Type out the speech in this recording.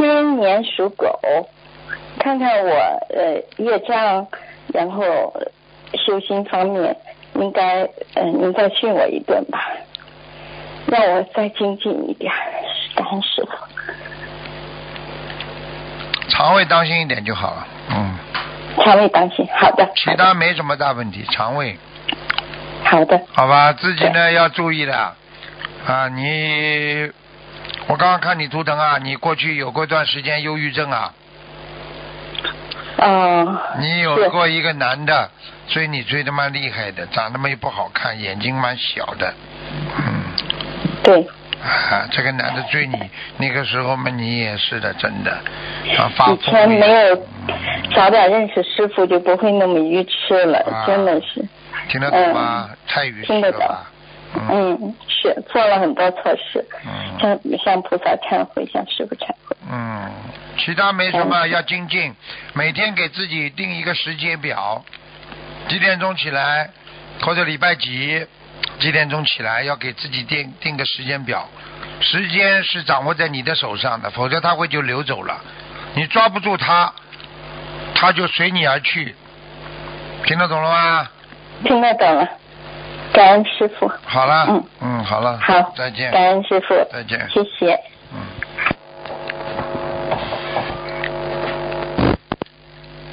2000年属狗，看看我业障，然后修心方面应该您再训我一顿吧，让我再精进一点，感恩师父。 肠胃当心一点就好了， 肠胃当心，好的。 其他没什么大问题，肠胃。 好的。 好吧，自己呢要注意的啊，我刚刚看你图腾啊，你过去有过一段时间忧郁症啊。你有过一个男的追你追得蛮厉害的，长得蛮不好看，眼睛蛮小的， 对。 这个男的追你，那个时候嘛，你也是的，真的， 以前没有早点认识师傅，就不会那么愚痴了，真的是。 听得懂吗？太愚痴了吧？ 是做了很多错事，向菩萨忏悔，向师父忏悔。 其他没什么，要精进，每天给自己定一个时间表，几点钟起来，或者礼拜几点钟起来，要给自己定个时间表。时间是掌握在你的手上的，否则它会就流走了，你抓不住它，它就随你而去。听得懂了吗？ 听得懂了，感恩师父。 好了，好了， 好， 再见， 感恩师父， 再见， 谢谢。